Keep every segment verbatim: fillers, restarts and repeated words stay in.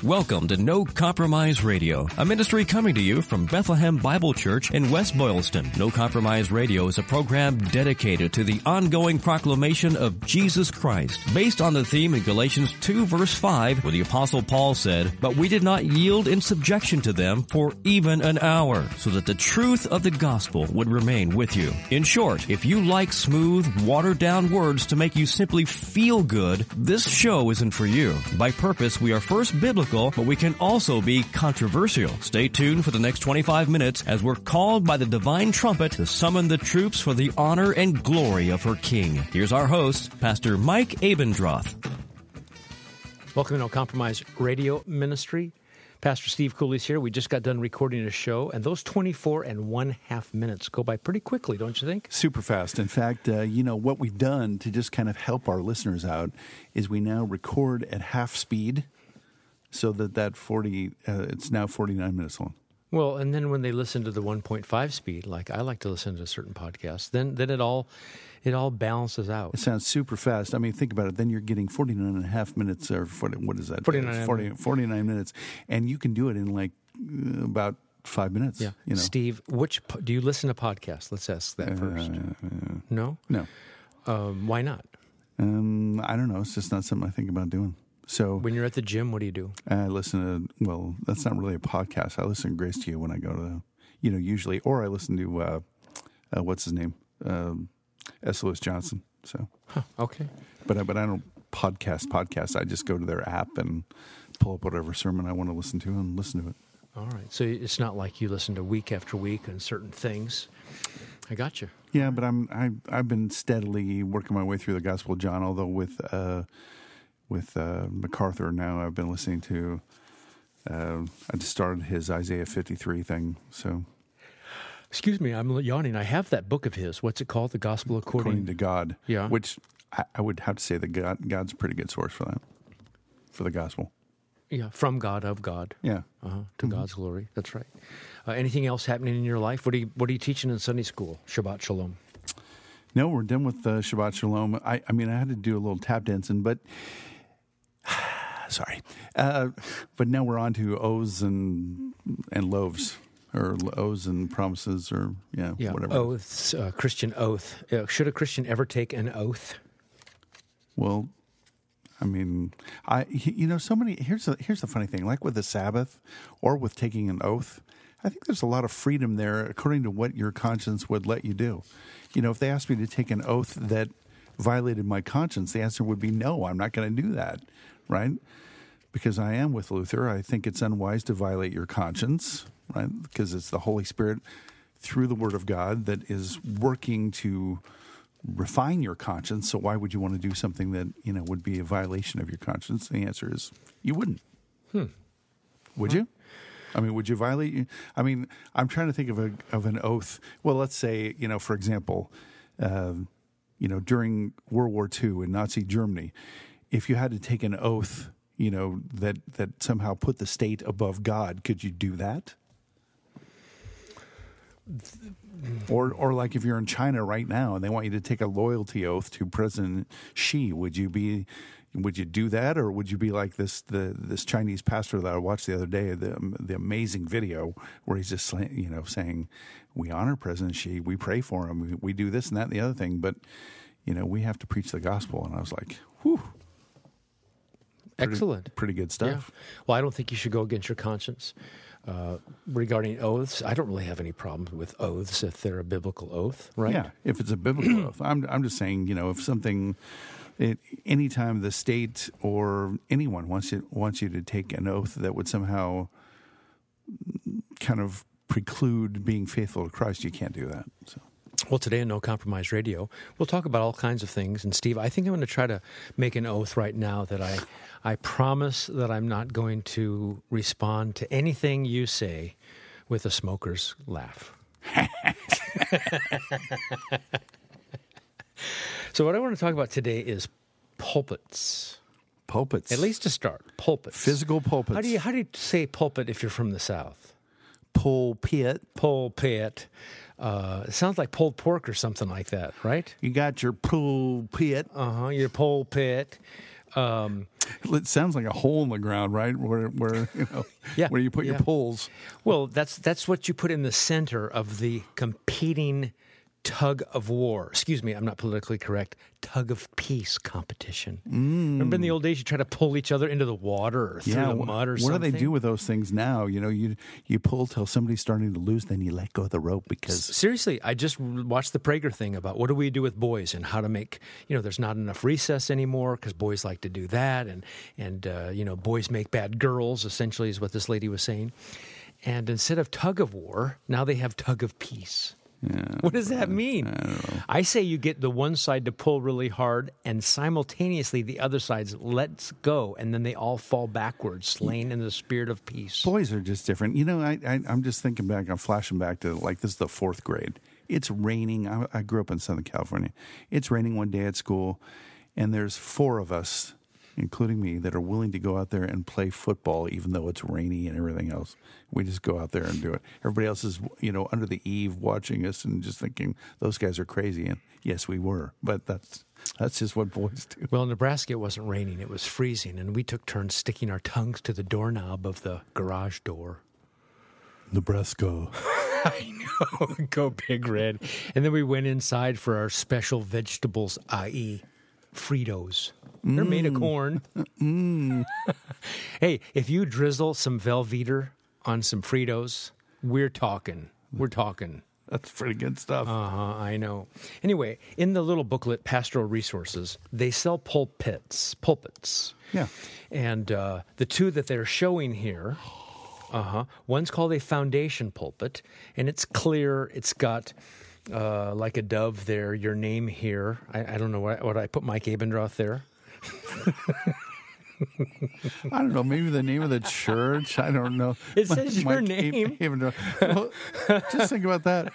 Welcome to No Compromise Radio, a ministry coming to you from Bethlehem Bible Church in West Boylston. No Compromise Radio is a program dedicated to the ongoing proclamation of Jesus Christ, based on the theme in Galatians two verse five, where the Apostle Paul said, "But we did not yield in subjection to them for even an hour, so that the truth of the gospel would remain with you." In short, if you like smooth, watered-down words to make you simply feel good, this show isn't for you. By purpose, we are first biblical, but we can also be controversial. Stay tuned for the next twenty-five minutes as we're called by the divine trumpet to summon the troops for the honor and glory of her King. Here's our host, Pastor Mike Abendroth. Welcome to No Compromise Radio Ministry. Pastor Steve Cooley's here. We just got done recording a show, and those twenty-four and one half minutes go by pretty quickly, don't you think? Super fast. In fact, uh, you know, what we've done to just kind of help our listeners out is we now record at half speed, so that that forty, uh, it's now forty-nine minutes long. Well, and then when they listen to the one point five speed, like I like to listen to certain podcasts, then then it all it all balances out. It sounds super fast. I mean, think about it. Then you're getting forty-nine and a half minutes, or forty, what is that? forty-nine forty, forty-nine minutes. And you can do it in like uh, about five minutes. Yeah. You know? Steve, which po- do you listen to podcasts? Let's ask that first. Uh, uh, no? No. Um, why not? Um, I don't know. It's just not something I think about doing. So when you're at the gym, what do you do? I listen to, well, that's not really a podcast. I listen to Grace to You when I go to, you know, usually, or I listen to, uh, uh, what's his name? Um, S. Lewis Johnson. So, huh, okay. But I, but I don't podcast podcasts. I just go to their app and pull up whatever sermon I want to listen to and listen to it. All right. So it's not like you listen to week after week on certain things. I got you. Yeah, but I'm, I, I've been steadily working my way through the Gospel of John, although with, uh, With uh, MacArthur now, I've been listening to. Uh, I just started his Isaiah fifty-three thing. So, excuse me, I'm yawning. I have that book of his. What's it called? The Gospel According, According to God. Yeah. Which I, I would have to say that God, God's a pretty good source for that, for the gospel. Yeah, from God, of God. Yeah. Uh-huh, to Mm-hmm. God's glory. That's right. Uh, anything else happening in your life? What are you What are you teaching in Sunday school? Shabbat Shalom. No, we're done with uh, Shabbat Shalom. I, I mean, I had to do a little tap dancing, but. Sorry. Uh, but now we're on to oaths and and loaves, or oaths and promises, or yeah, yeah whatever. Oaths, uh, Christian oath. Uh, should a Christian ever take an oath? Well, I mean, I you know, so many. Here's the here's the funny thing. Like with the Sabbath, or with taking an oath, I think there's a lot of freedom there, according to what your conscience would let you do. You know, if they asked me to take an oath that violated my conscience, the answer would be no. I'm not going to do that, right? Because I am with Luther. I think it's unwise to violate your conscience, right? Because it's the Holy Spirit through the Word of God that is working to refine your conscience. So why would you want to do something that, you know, would be a violation of your conscience? The answer is you wouldn't. Hmm. Would you? I mean, would you violate? I mean, I'm trying to think of a of an oath. Well, let's say, you know, for example, uh, you know, during World War Two in Nazi Germany, if you had to take an oath, you know, that, that somehow put the state above God, could you do that? Or or like if you're in China right now and they want you to take a loyalty oath to President Xi, would you be would you do that, or would you be like this the this Chinese pastor that I watched the other day, the the amazing video where he's just, you know, saying we honor President Xi, we pray for him, we, we do this and that and the other thing, but you know, we have to preach the gospel. And I was like, whew. Pretty, Excellent. Pretty good stuff. Yeah. Well, I don't think you should go against your conscience. Uh, regarding oaths, I don't really have any problems with oaths if they're a biblical oath, right? Yeah, if it's a biblical oath. I'm I'm just saying, you know, if something, it, anytime the state or anyone wants you, wants you to take an oath that would somehow kind of preclude being faithful to Christ, you can't do that. So. Well, today on No Compromise Radio, we'll talk about all kinds of things. And Steve, I think I'm going to try to make an oath right now that I, I promise that I'm not going to respond to anything you say with a smoker's laugh. So what I want to talk about today is pulpits. Pulpits. At least to start, pulpits. Physical pulpits. How do you how do you say pulpit if you're from the South? Pulpit. Pulpit. Uh, it sounds like pulled pork or something like that, right? You got your pulpit. Uh-huh, your pulpit. Um, It sounds like a hole in the ground, right? Where, where you know, Yeah, where you put yeah. your poles. Well, that's that's what you put in the center of the competing tug of war. Excuse me, I'm not politically correct. Tug of peace competition. Mm. Remember in the old days, you try to pull each other into the water or through Yeah, the wh- mud or what something. do they do with those things now? You know, you you pull till somebody's starting to lose, then you let go of the rope because Seriously, I just watched the Prager thing about what do we do with boys and how to make, you know, there's not enough recess anymore because boys like to do that. And, and uh, you know, boys make bad girls, essentially, is what this lady was saying. And instead of tug of war, now they have tug of peace. Yeah, What does that mean? I don't know. I say you get the one side to pull really hard, and simultaneously the other side lets go, and then they all fall backwards, slain in the spirit of peace. Boys are just different. You know, I, I I'm just thinking back. I'm flashing back to like this is the fourth grade. It's raining. I, I grew up in Southern California. It's raining one day at school, and there's four of us, including me, that are willing to go out there and play football, even though it's rainy and everything else. We just go out there and do it. Everybody else is, you know, under the eave watching us and just thinking those guys are crazy. And yes, we were, but that's that's just what boys do. Well, in Nebraska, it wasn't raining. It was freezing, and we took turns sticking our tongues to the doorknob of the garage door. Nebraska. I know. Go Big Red. And then we went inside for our special vegetables, that is. Fritos. They're made of corn. Mm. Hey, if you drizzle some Velveeta on some Fritos, we're talking. We're talking. That's pretty good stuff. Uh-huh, I know. Anyway, in the little booklet, Pastoral Resources, they sell pulpits. Pulpits. Yeah. And uh, the two that they're showing here, uh-huh, one's called a foundation pulpit, and it's clear. It's got... Uh, like a dove there, your name here. I, I don't know what, what I put Mike Abendroth there. I don't know. Maybe the name of the church. I don't know. It says your Mike name. Abendroth. Well, just think about that.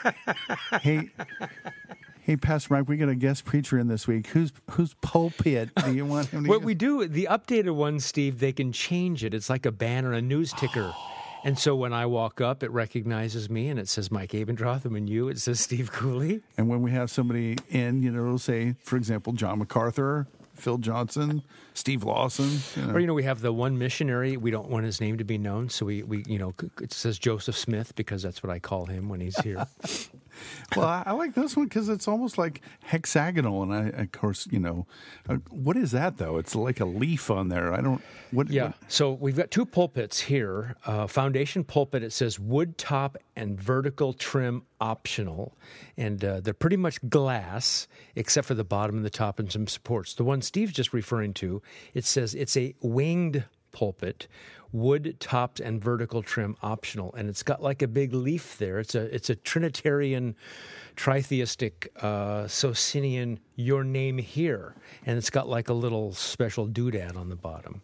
Hey, hey, Pastor Mike, we got a guest preacher in this week. Who's whose pulpit do you want him to? What use? we do, the updated one, Steve, they can change it. It's like a banner, a news ticker. And so when I walk up, it recognizes me, and it says Mike Abendroth, and when you, it says Steve Cooley. And when we have somebody in, you know, it'll say, for example, John MacArthur, Phil Johnson, Steve Lawson. You know. Or, you know, we have the one missionary. We don't want his name to be known, so we, we you know, it says Joseph Smith because that's what I call him when he's here. Well, I, I like this one because it's almost like hexagonal, and I, of course, you know, uh, what is that though? It's like a leaf on there. I don't. What? Yeah. What, So we've got two pulpits here. Uh, foundation pulpit, it says wood top and vertical trim optional. And uh, they're pretty much glass, except for the bottom and the top and some supports. The one Steve's just referring to, it says it's a winged pulpit, wood topped and vertical trim optional. And it's got like a big leaf there. It's a it's a Trinitarian, tritheistic, uh, Socinian, your name here. And it's got like a little special doodad on the bottom.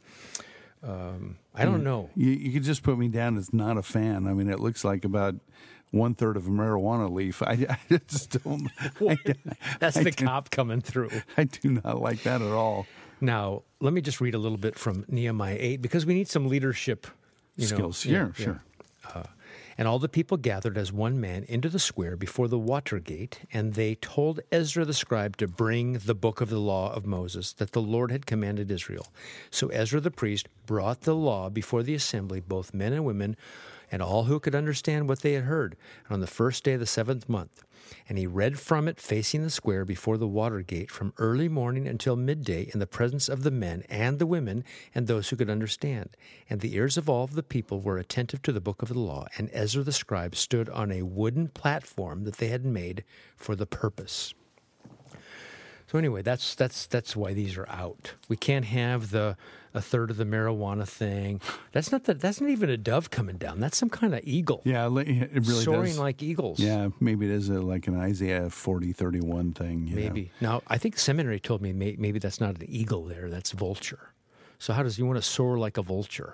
Um, I don't know. You, you could just put me down as not a fan. I mean, it looks like about one third of a marijuana leaf. I, I just don't. I, That's I the do, cop coming through. I do not like that at all. Now, let me just read a little bit from Nehemiah eight because we need some leadership you know, Skills. yeah, Yeah, sure. Uh, and all the people gathered as one man into the square before the water gate, and they told Ezra the scribe to bring the book of the law of Moses that the Lord had commanded Israel. So Ezra the priest brought the law before the assembly, both men and women, and all who could understand what they had heard, on the first day of the seventh month. And he read from it facing the square before the water gate from early morning until midday in the presence of the men and the women and those who could understand. And the ears of all of the people were attentive to the book of the law. And Ezra the scribe stood on a wooden platform that they had made for the purpose. So anyway, that's that's that's why these are out. We can't have the a third of the marijuana thing. That's not the, that's not even a dove coming down. That's some kind of eagle. Yeah, it really soaring does. like eagles. Yeah, maybe it is a, like an Isaiah forty thirty-one thing. You Maybe. know? Now, I think seminary told me may, maybe that's not an eagle there. That's vulture. So how does you want to soar like a vulture?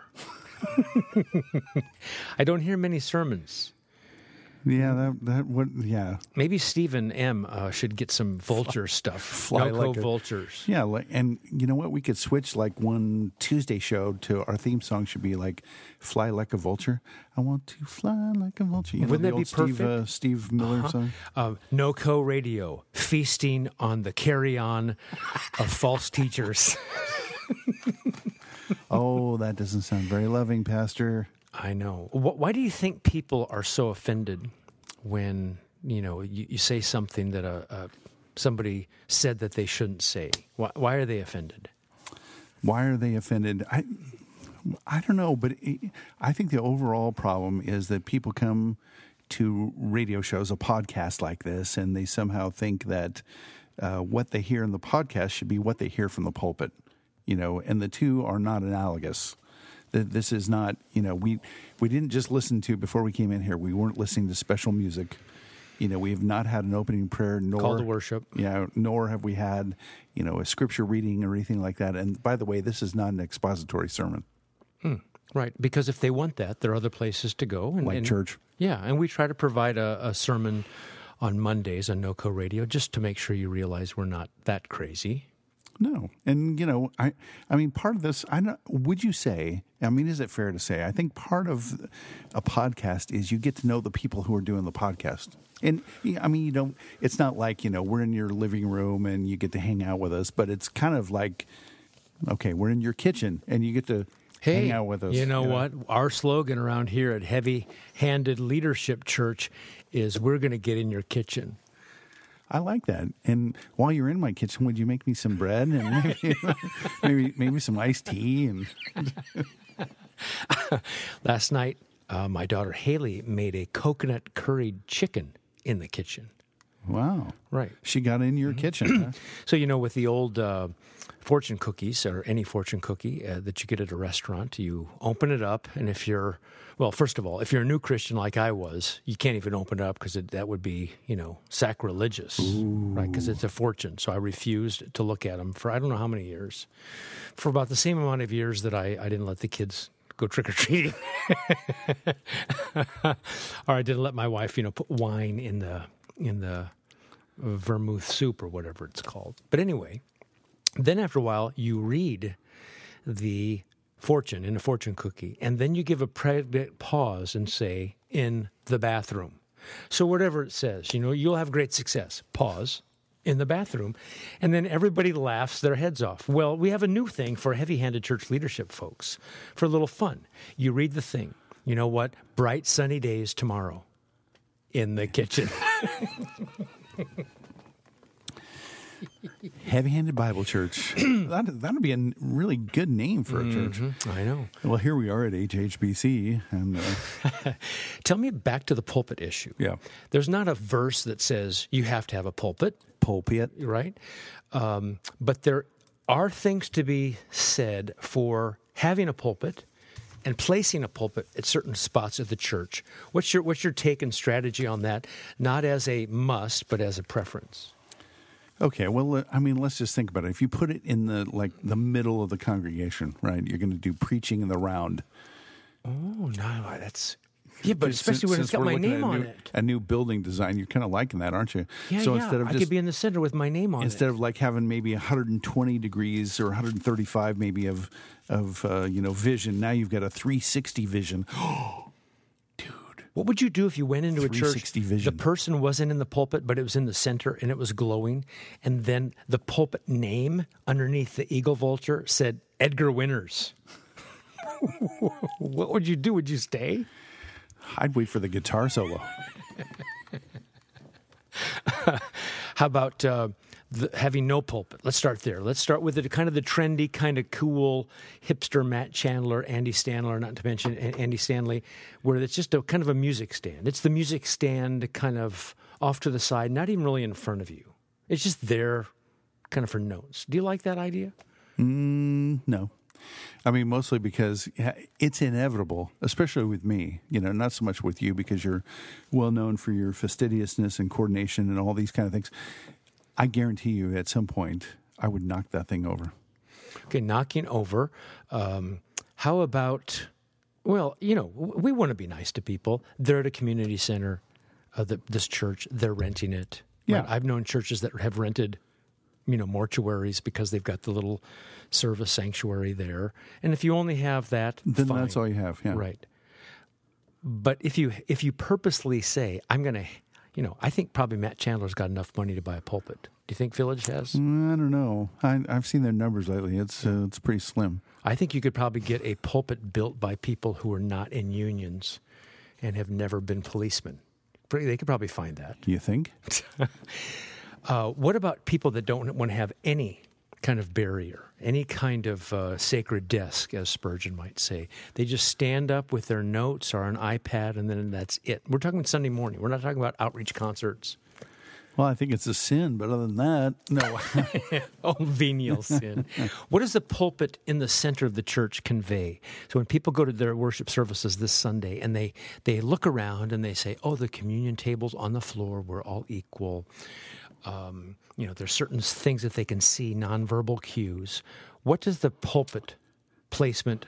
I don't hear many sermons. Yeah, that that would yeah. Maybe Stephen M. Uh, should get some vulture stuff. Fly Noco like a- vultures. Yeah, like, and you know what? We could switch like one Tuesday show to our theme song should be like "Fly Like a Vulture." I want to fly like a vulture. You know, Wouldn't the that old be Steve, uh, perfect? Steve Miller Uh-huh. song. Um, NoCo Radio, feasting on the carry-on of false teachers. Oh, that doesn't sound very loving, Pastor. I know. Wh- Why do you think people are so offended when, you know, you, you say something that a, a somebody said that they shouldn't say? Why, why are they offended? Why are they offended? I I don't know, but it, I think the overall problem is that people come to radio shows, a podcast like this, and they somehow think that uh, what they hear in the podcast should be what they hear from the pulpit, you know, and the two are not analogous. That this is not, you know, we we didn't just listen to, before we came in here, we weren't listening to special music. You know, we have not had an opening prayer, nor Call to worship. Yeah, nor have we had, you know, a scripture reading or anything like that. And by the way, this is not an expository sermon. Hmm. Right, because if they want that, there are other places to go. And, Like and, church. Yeah, and we try to provide a, a sermon on Mondays on NoCo Radio just to make sure you realize we're not that crazy. No, and you know, I, I mean, part of this, I don't, would you say? I mean, is it fair to say? I think part of a podcast is you get to know the people who are doing the podcast, and I mean, you don't. It's not like, you know, we're in your living room and you get to hang out with us, but it's kind of like, okay, we're in your kitchen and you get to Hey, hang out with us. You know, you know what? Our slogan around here at Heavy Handed Leadership Church is, "We're going to get in your kitchen." I like that. And while you're in my kitchen, would you make me some bread and maybe maybe, maybe some iced tea? And last night, uh, my daughter Haley made a coconut curried chicken in the kitchen. Wow, right? She got in your kitchen. Huh? So, you know, with the old uh, fortune cookies, or any fortune cookie uh, that you get at a restaurant, you open it up, and if you're, well, first of all, if you're a new Christian like I was, you can't even open it up because that would be, you know, sacrilegious, Ooh. Right? Because it's a fortune. So I refused to look at them for I don't know how many years, for about the same amount of years that I, I didn't let the kids go trick-or-treating. Or I didn't let my wife, you know, put wine in the in the vermouth soup or whatever it's called. But anyway, then after a while, you read the fortune in a fortune cookie, and then you give a pregnant pause and say, "in the bathroom." So whatever it says, you know, you'll have great success. Pause. In the bathroom. And then everybody laughs their heads off. Well, we have a new thing for heavy-handed church leadership folks, for a little fun. You read the thing. You know what? Bright sunny days tomorrow. In the kitchen. Heavy-Handed Bible Church. that that'd be a really good name for a mm-hmm. church. I know. Well, here we are at H H B C, and uh... tell me back to the pulpit issue. Yeah, there's not a verse that says you have to have a pulpit. Pulpit, right? Um, but there are things to be said for having a pulpit and placing a pulpit at certain spots of the church. What's your what's your take and strategy on that? Not as a must, but as a preference. Okay, well, I mean, let's just think about it. If you put it in the like the middle of the congregation, right? You're going to do preaching in the round. Oh no, that's yeah, but especially since, when it's got my name on new, it. A new building design, you're kind of liking that, aren't you? Yeah, so yeah. Instead of I just, could be in the center with my name on instead it. Instead of like having maybe one hundred twenty degrees or one hundred thirty-five maybe of of uh, you know vision, now you've got a three sixty vision. Dude, what would you do if you went into a church, vision. The person wasn't in the pulpit, but it was in the center and it was glowing, and then the pulpit name underneath the eagle vulture said Edgar Winters? What would you do? Would you stay? I'd wait for the guitar solo. How about uh, the, having no pulpit? Let's start there. Let's start with the kind of the trendy, kind of cool hipster Matt Chandler, Andy Stanley, not to mention Andy Stanley, where it's just a kind of a music stand. It's the music stand kind of off to the side, not even really in front of you. It's just there kind of for notes. Do you like that idea? Mm, no. I mean, mostly because it's inevitable, especially with me, you know, not so much with you because you're well known for your fastidiousness and coordination and all these kind of things. I guarantee you at some point I would knock that thing over. Okay, knocking over. Um, how about, well, you know, we want to be nice to people. They're at a community center, uh, the, this church, they're renting it. Yeah. Right? I've known churches that have rented, you know, mortuaries because they've got the little service sanctuary there. And if you only have that, then fine. That's all you have. Yeah. Right. But if you if you purposely say, I'm going to you know, I think probably Matt Chandler's got enough money to buy a pulpit. Do you think Village has? Mm, I don't know. I, I've seen their numbers lately. It's uh, it's pretty slim. I think you could probably get a pulpit built by people who are not in unions and have never been policemen. They could probably find that. You think? uh, what about people that don't want to have any kind of barrier, any kind of uh, sacred desk, as Spurgeon might say? They just stand up with their notes or an iPad, and then that's it. We're talking Sunday morning. We're not talking about outreach concerts. Well, I think it's a sin, but other than that, no. Oh, venial sin. What does the pulpit in the center of the church convey? So when people go to their worship services this Sunday and they, they look around and they say, oh, the communion table's on the floor, we're all equal. Um, you know, there's certain things that they can see, nonverbal cues. What does the pulpit placement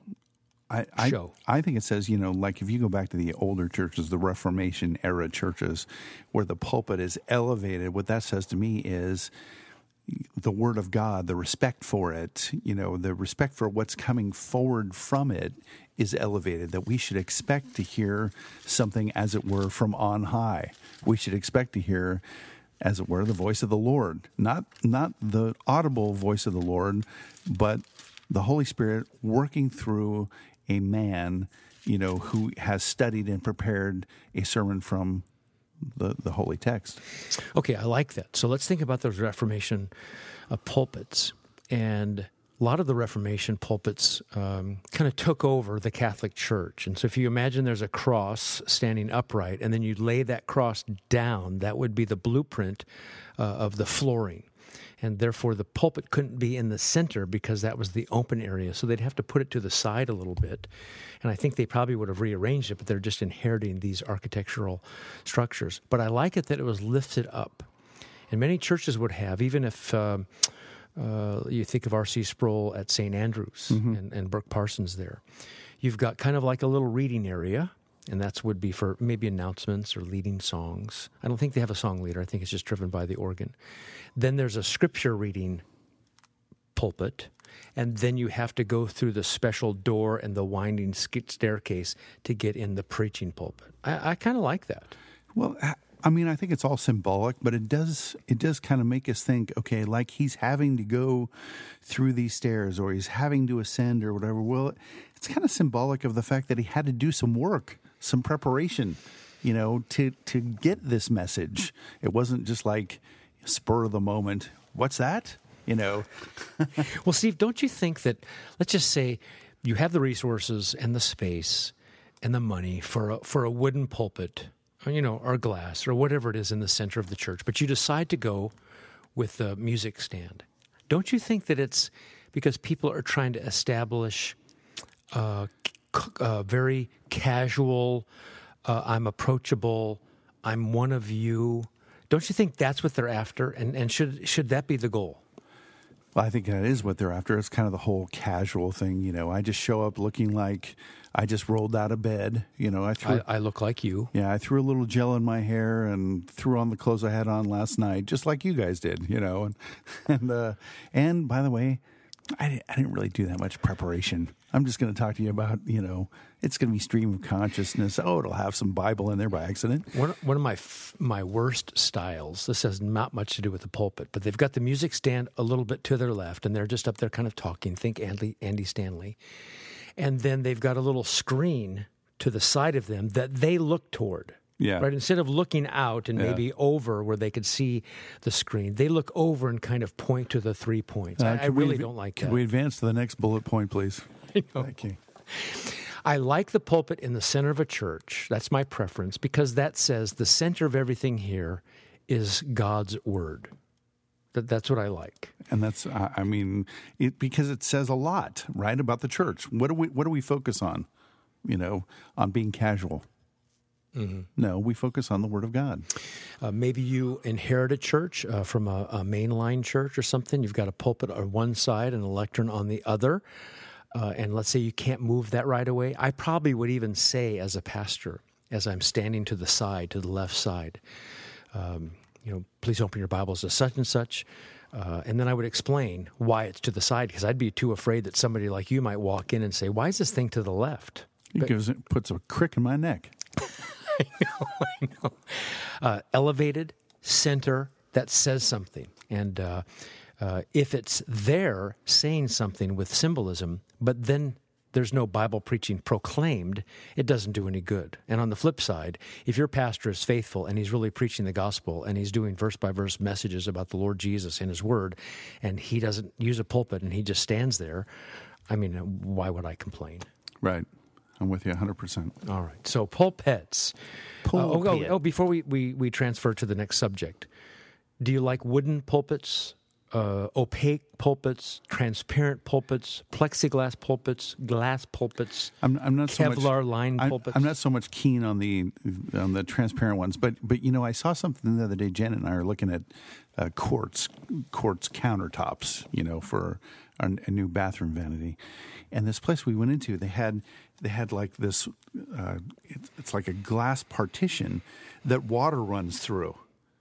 I, I, show? I think it says, you know, like if you go back to the older churches, the Reformation era churches, where the pulpit is elevated, what that says to me is the Word of God, the respect for it, you know, the respect for what's coming forward from it is elevated, that we should expect to hear something, as it were, from on high. We should expect to hear, as it were, the voice of the Lord, not not the audible voice of the Lord, but the Holy Spirit working through a man, you know, who has studied and prepared a sermon from the, the holy text. Okay, I like that. So let's think about those Reformation uh, pulpits. And a lot of the Reformation pulpits um, kind of took over the Catholic Church. And so if you imagine there's a cross standing upright, and then you lay that cross down, that would be the blueprint uh, of the flooring. And therefore, the pulpit couldn't be in the center because that was the open area. So they'd have to put it to the side a little bit. And I think they probably would have rearranged it, but they're just inheriting these architectural structures. But I like it that it was lifted up. And many churches would have, even if uh, uh, you think of R C Sproul at Saint Andrews mm-hmm. and, and Brooke Parsons there. You've got kind of like a little reading area. And that would be for maybe announcements or leading songs. I don't think they have a song leader. I think it's just driven by the organ. Then there's a scripture reading pulpit. And then you have to go through the special door and the winding staircase to get in the preaching pulpit. I, I kind of like that. Well, I mean, I think it's all symbolic, but it does it does kind of make us think, okay, like he's having to go through these stairs or he's having to ascend or whatever. Well, it's kind of symbolic of the fact that he had to do some work, some preparation, you know, to, to get this message. It wasn't just like spur of the moment. What's that? You know. Well, Steve, don't you think that, let's just say you have the resources and the space and the money for a, for a wooden pulpit, or, you know, or glass or whatever it is in the center of the church, but you decide to go with the music stand. Don't you think that it's because people are trying to establish uh, uh, very casual, uh, I'm approachable, I'm one of you. Don't you think that's what they're after? And and should should that be the goal? Well, I think that is what they're after. It's kind of the whole casual thing. You know, I just show up looking like I just rolled out of bed. You know, I threw. I, I look like you. Yeah, I threw a little gel in my hair and threw on the clothes I had on last night, just like you guys did. You know, and and uh, and by the way, I I didn't really do that much preparation. I'm just going to talk to you about, you know, it's going to be stream of consciousness. Oh, it'll have some Bible in there by accident. One, one of my f- my worst styles, this has not much to do with the pulpit, but they've got the music stand a little bit to their left, and they're just up there kind of talking. Think Andy, Andy Stanley. And then they've got a little screen to the side of them that they look toward. Yeah. Right. Instead of looking out and yeah. maybe over where they could see the screen, they look over and kind of point to the three points. Uh, I, I really adv- don't like can that. Can we advance to the next bullet point, please? Thank you. I like the pulpit in the center of a church. That's my preference because that says the center of everything here is God's word. That that's what I like. And that's, uh, I mean, it because it says a lot, right, about the church. What do we what do we focus on? You know, on being casual. Mm-hmm. No, we focus on the Word of God. Uh, maybe you inherit a church uh, from a, a mainline church or something. You've got a pulpit on one side and a lectern on the other. Uh, and let's say you can't move that right away. I probably would even say as a pastor, as I'm standing to the side, to the left side, um, you know, please open your Bibles to such and such. Uh, and then I would explain why it's to the side because I'd be too afraid that somebody like you might walk in and say, why is this thing to the left? It But, gives it puts a crick in my neck. I know, I know. Uh, elevated, center, that says something. And uh, uh, if it's there saying something with symbolism, but then there's no Bible preaching proclaimed, it doesn't do any good. And on the flip side, if your pastor is faithful and he's really preaching the gospel and he's doing verse-by-verse messages about the Lord Jesus and his word, and he doesn't use a pulpit and he just stands there, I mean, why would I complain? Right. I'm with you one hundred percent. All right. So pulpits. Pulpit. Uh, oh, oh, oh, before we, we, we transfer to the next subject, do you like wooden pulpits, uh, opaque pulpits, transparent pulpits, plexiglass pulpits, glass pulpits, I'm, I'm not so much, Kevlar lined I'm, pulpits? I'm not so much keen on the on the transparent ones, but but you know, I saw something the other day. Jen and I are looking at uh, quartz quartz countertops, you know, for a, a new bathroom vanity. And this place we went into, they had they had like this. Uh, it, it's like a glass partition that water runs through.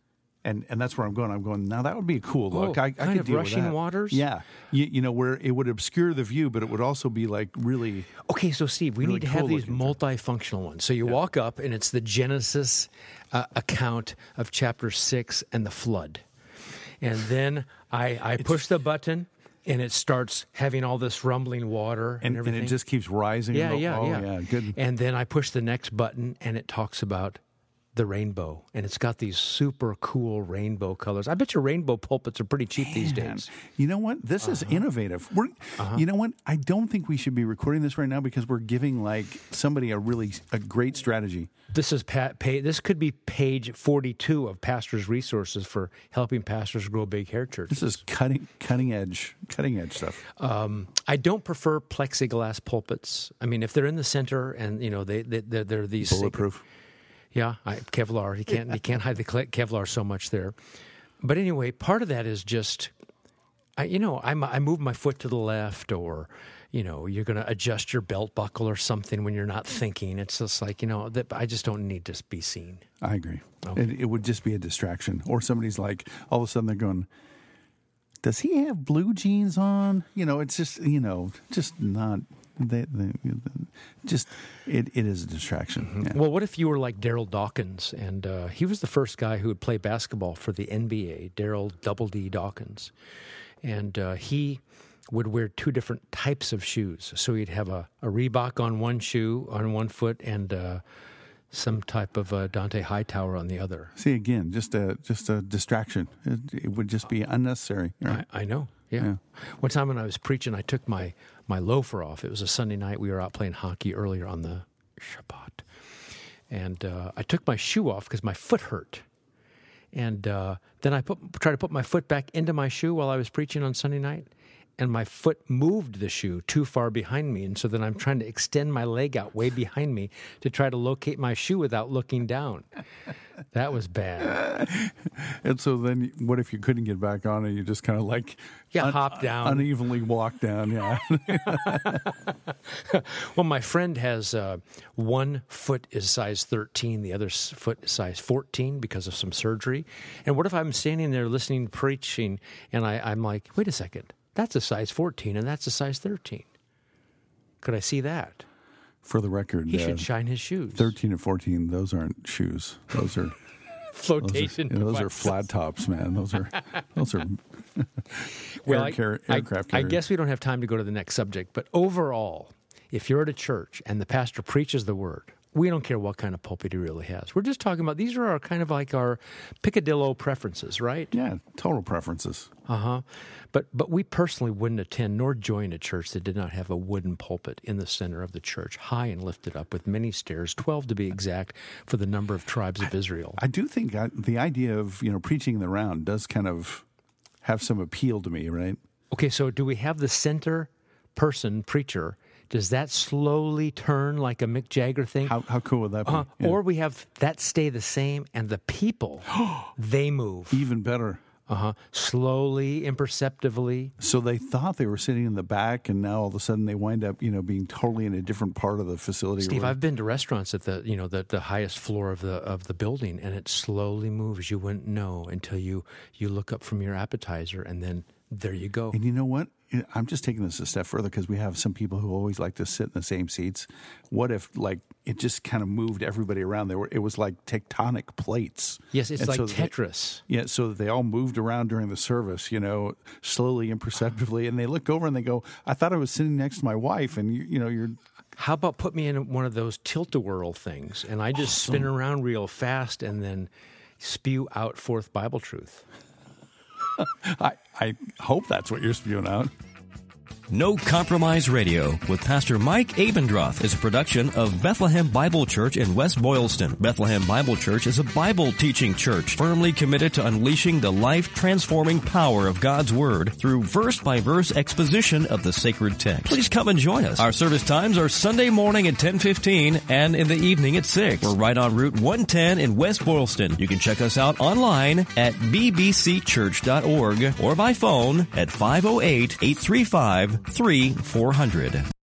And and that's where I'm going. I'm going, now that would be a cool look. Oh, I, I kind could of deal rushing with that. waters? Yeah. You, you know, where it would obscure the view, but it would also be like really... Okay, so Steve, we really need to cool have these looking multifunctional ones. So you yeah. walk up, and it's the Genesis uh, account of chapter six and the flood. And then I, I push the button, and it starts having all this rumbling water and, and everything. And it just keeps rising. Yeah, and, yeah, oh, yeah. yeah. Good. And then I push the next button, and it talks about the rainbow, and it's got these super cool rainbow colors. I bet your rainbow pulpits are pretty cheap Man, these days. You know what? This uh-huh. is innovative. We're, uh-huh. You know what? I don't think we should be recording this right now because we're giving like somebody a really a great strategy. This is pa- pay, This could be page forty-two of Pastors' Resources for helping pastors grow big hair churches. This is cutting cutting edge cutting edge stuff. Um, I don't prefer plexiglass pulpits. I mean, if they're in the center and you know they, they they're, they're these bulletproof. Sacred, Yeah, I, Kevlar. You can't you can't hide the Kevlar so much there. But anyway, part of that is just, I, you know, I'm, I move my foot to the left, or you know, you're going to adjust your belt buckle or something when you're not thinking. It's just like you know, that I just don't need to be seen. I agree. Okay. It, it would just be a distraction, or somebody's like, all of a sudden they're going, "Does he have blue jeans on?" You know, it's just you know, just not. They, they, just it, it is a distraction. Mm-hmm. Yeah. Well, what if you were like Daryl Dawkins, and uh, he was the first guy who would play basketball for the N B A, Daryl Double D Dawkins, and uh, he would wear two different types of shoes. So he'd have a, a Reebok on one shoe, on one foot, and uh, some type of uh, Dante Hightower on the other. See, again, just a just a distraction. It, it would just be unnecessary. Right? I, I know. Yeah. yeah. One time when I was preaching, I took my, my loafer off. It was a Sunday night. We were out playing hockey earlier on the Shabbat. And uh, I took my shoe off because my foot hurt. And uh, then I put tried to put my foot back into my shoe while I was preaching on Sunday night. And my foot moved the shoe too far behind me. And so then I'm trying to extend my leg out way behind me to try to locate my shoe without looking down. That was bad. And so then what if you couldn't get back on and you just kind of like yeah, un- hop down. unevenly walk down? Yeah. Well, my friend has uh, one foot is size thirteen, the other foot is size fourteen because of some surgery. And what if I'm standing there listening, preaching, and I, I'm like, wait a second. That's a size fourteen, and that's a size thirteen. Could I see that? For the record, he uh, should shine his shoes. thirteen and fourteen, those aren't shoes. Those are flotation. Those are, you know, those are flat tops, man. Those are those are well, air car- I, aircraft I, I carriers. guess we don't have time to go to the next subject, but overall, if you're at a church and the pastor preaches the word, we don't care what kind of pulpit he really has. We're just talking about, these are our kind of like our picadillo preferences, right? Yeah, total preferences. Uh-huh. But but we personally wouldn't attend nor join a church that did not have a wooden pulpit in the center of the church, high and lifted up with many stairs, twelve to be exact, for the number of tribes of Israel. I do think I, the idea of, you know, preaching the round does kind of have some appeal to me, right? Okay, so do we have the center person, preacher? Does that slowly turn like a Mick Jagger thing? How how cool would that be? Uh, Yeah. Or we have that stay the same, and the people, they move. Even better. Uh-huh. Slowly, imperceptibly. So they thought they were sitting in the back, and now all of a sudden they wind up, you know, being totally in a different part of the facility. Steve, where... I've been to restaurants at the, you know, the, the highest floor of the of the building, and it slowly moves. You wouldn't know until you you look up from your appetizer, and then There you go. And you know what? I'm just taking this a step further because we have some people who always like to sit in the same seats. What if, like, it just kind of moved everybody around? There were, it was like tectonic plates. Yes, it's and like so Tetris. They, yeah, so they all moved around during the service, you know, slowly, imperceptibly. And they look over and they go, I thought I was sitting next to my wife. And, you, you know, you're... How about put me in one of those tilt-a-whirl things, and I just awesome. spin around real fast and then spew out forth Bible truth. I, I hope that's what you're spewing out. No Compromise Radio with Pastor Mike Abendroth is a production of Bethlehem Bible Church in West Boylston. Bethlehem Bible Church is a Bible teaching church firmly committed to unleashing the life-transforming power of God's Word through verse-by-verse exposition of the sacred text. Please come and join us. Our service times are Sunday morning at ten fifteen and in the evening at six. We're right on Route one ten in West Boylston. You can check us out online at b b c church dot org or by phone at five oh eight, eight three five, three four hundred.